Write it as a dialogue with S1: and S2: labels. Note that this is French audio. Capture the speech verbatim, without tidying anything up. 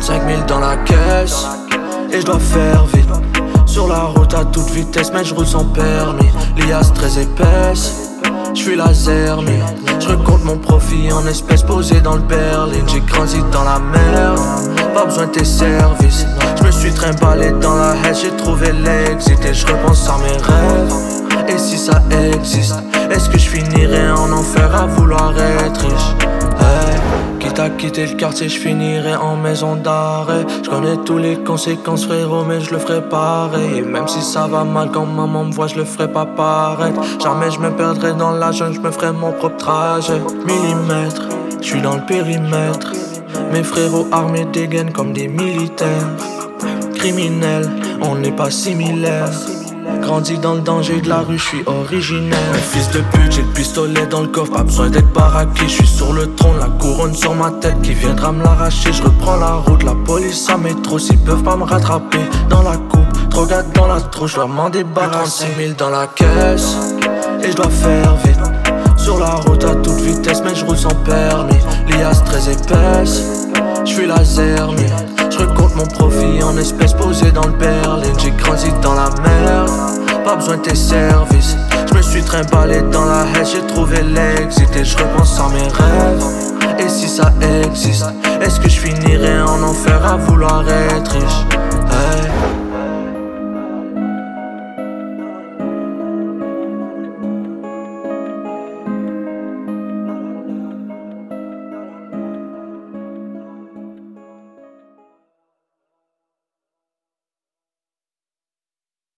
S1: trente-cinq mille dans la caisse et je dois faire vite. Sur la route à toute vitesse, mais je roule sans permis. L'I A très épaisse, j'suis laser, mais je recompte mon profit en espèces posées dans le Berlin. J'ai grandi dans la merde, pas besoin de tes services. Je me suis trimballé dans la haine, j'ai trouvé l'exit et je repense à mes rêves. Et si ça existe, est-ce que je finirai en enfer à vouloir être riche? Hey, quitte à quitter le quartier, je finirai en maison d'arrêt. Je connais tous les conséquences frérot, mais je le ferai pareil. Et même si ça va mal quand maman me voit, je le ferai pas paraître. Jamais je me perdrai dans la jungle, je me ferai mon propre trajet. Millimètres, je suis dans le périmètre. Mes frérots armés dégainent comme des militaires. Criminels, on n'est pas similaires. Grandi dans le danger de la rue, je suis originel. Fils de pute, j'ai le pistolet dans le coffre, pas besoin d'être baraqué. Je suis sur le trône, la couronne sur ma tête qui viendra me l'arracher. Je reprends la route, la police ça m'est trop, s'ils peuvent pas me rattraper. Dans la coupe, trop gâte dans la trouche, je dois m'en débarrasser. trente-cinq mille dans la caisse et je dois faire vite. Sur la route à toute vitesse, mais je roule sans permis. L'I A très épaisse, je suis laser, mais je recompte mon profit en espèces posées dans le Berlin. J'ai grandi dans la merde, pas besoin de tes services. Je me suis trimballé dans la haine, j'ai trouvé l'exit et je repense à mes rêves. Et si ça existe, est-ce que je finirai en enfer à vouloir être riche?